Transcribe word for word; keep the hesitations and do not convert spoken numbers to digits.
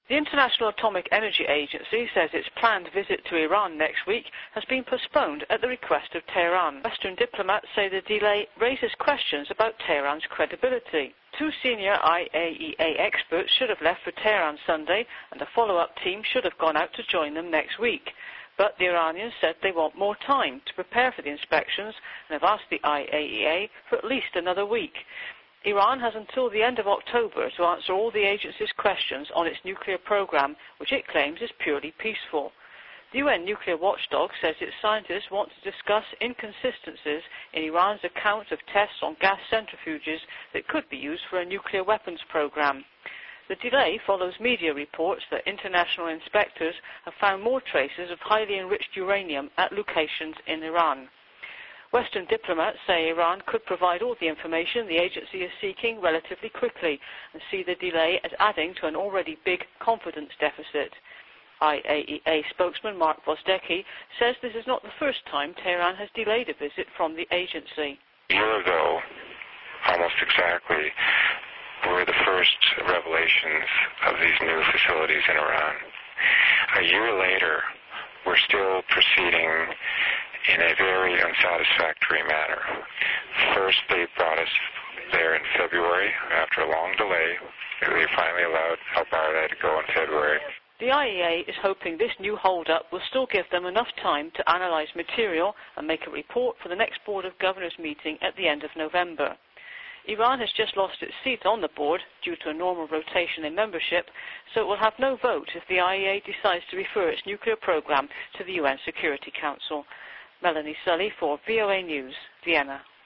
The International Atomic Energy Agency says its planned visit to Iran next week has been postponed at the request of Tehran. Western diplomats say the delay raises questions about Tehran's credibility. Two senior I A E A experts should have left for Tehran Sunday, and a follow-up team should have gone out to join them next week. But the Iranians said they want more time to prepare for the inspections and have asked the I A E A for at least another week. Iran has until the end of October to answer all the agency's questions on its nuclear program, which it claims is purely peaceful. The U N nuclear watchdog says its scientists want to discuss inconsistencies in Iran's account of tests on gas centrifuges that could be used for a nuclear weapons program. The delay follows media reports that international inspectors have found more traces of highly enriched uranium at locations in Iran. Western diplomats say Iran could provide all the information the agency is seeking relatively quickly and see the delay as adding to an already big confidence deficit. I A E A spokesman Mark Vozdecki says this is not the first time Tehran has delayed a visit from the agency. A year ago, almost exactly, were the first revelations of these new facilities in Iran. A year later, we're still proceeding in a very unsatisfactory manner. First, they brought us there in February. After a long delay, they finally allowed Al-Baradei to go in February. The I A E A is hoping this new hold-up will still give them enough time to analyze material and make a report for the next Board of Governors meeting at the end of November. Iran has just lost its seat on the board due to a normal rotation in membership, so it will have no vote if the I A E A decides to refer its nuclear program to the U N Security Council. Melanie Sully for V O A News, Vienna.